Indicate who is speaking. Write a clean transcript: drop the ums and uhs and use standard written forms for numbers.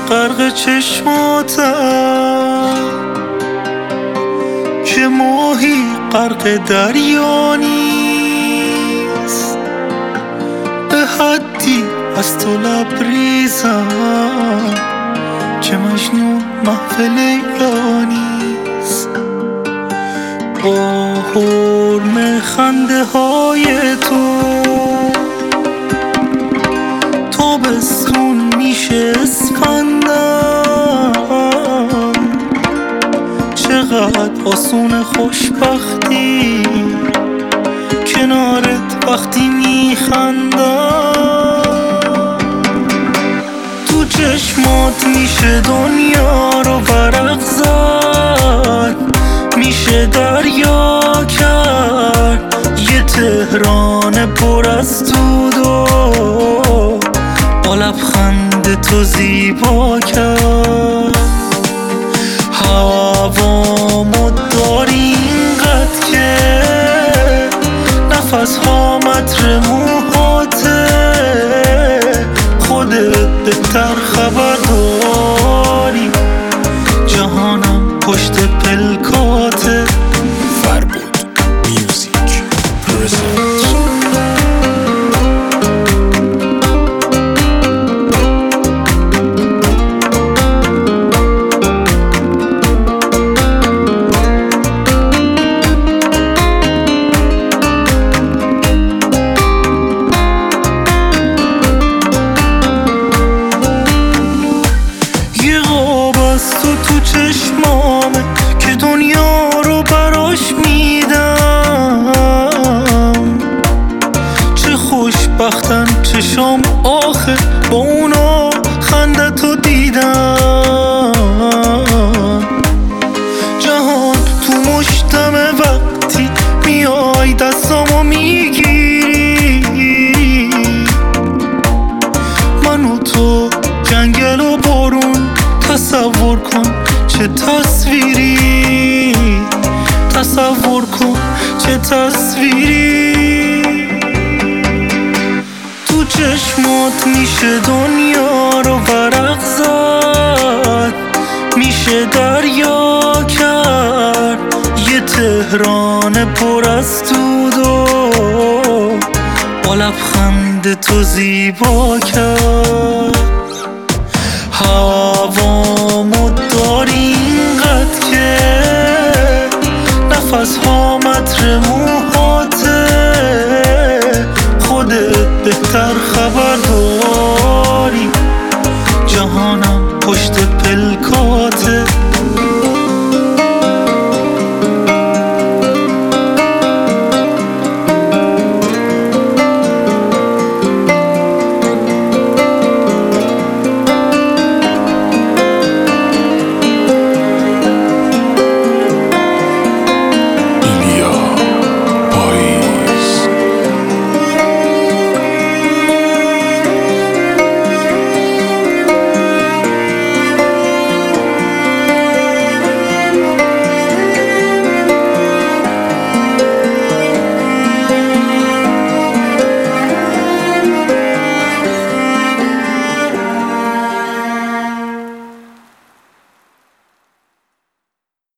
Speaker 1: غرق چشماتم که ماهی غرق دریا نیست، به حدی از تو لبریزم که مجنون محو لیلا نیست. با حرم خنده های تو تابستون میشه اسفندم، چقدر آسون خوشبختی کنارت وقتی میخندم. تو چشمات میشه دنیا رو ورق زد، میشه دریا کرد یه تهران پر از دود و با لبخند تو زیبا کرد. هوامو داری اینقدر که نفس ها متر موهاته، خودت بهتر خبر داری جهانم پشت پلکاته.
Speaker 2: فربود میوزیک پرزنت.
Speaker 1: تو چشمامه که دنیا رو براش میدم، چه خوشبختن چشام آخه با اونا خندتو دیدم. جهان تو مشتمه وقتی میای دستامو میگیری، من و تو جنگل و بارون، تصور کن چه تصویری، تصور کن چه تصویری. تو چشمات میشه دنیا رو ورق زد، میشه دریا کرد یه تهران پر از دود و با لبخند تو زیبا کرد. هوامو داری اینقدر که نفس ها متر موهاته، خودت بهتر خبر